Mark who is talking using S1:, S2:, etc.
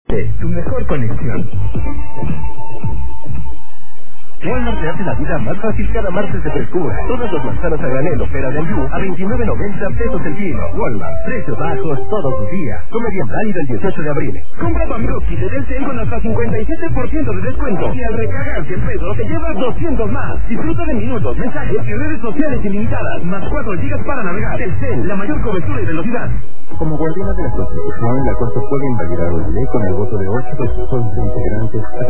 S1: Tu mejor conexión. Walmart te hace la vida más fácil cada martes de frescura. Todas las manzanas a granel o pera de Ayú a 29.90 pesos el kilo. Walmart, precios bajos todos los días. Come bien válido el 18 de abril. Compra Bambroski de Delcel con hasta 57% de descuento. Y al recargar 100 pesos te llevas 200 más. Disfruta de minutos, mensajes y redes sociales ilimitadas. Más 4 gigas para navegar. Delcel, la mayor cobertura y velocidad. Como guardiana de la Constitución, la Corte puede invalidar la ley con el voto de 8 de sus 11 integrantes.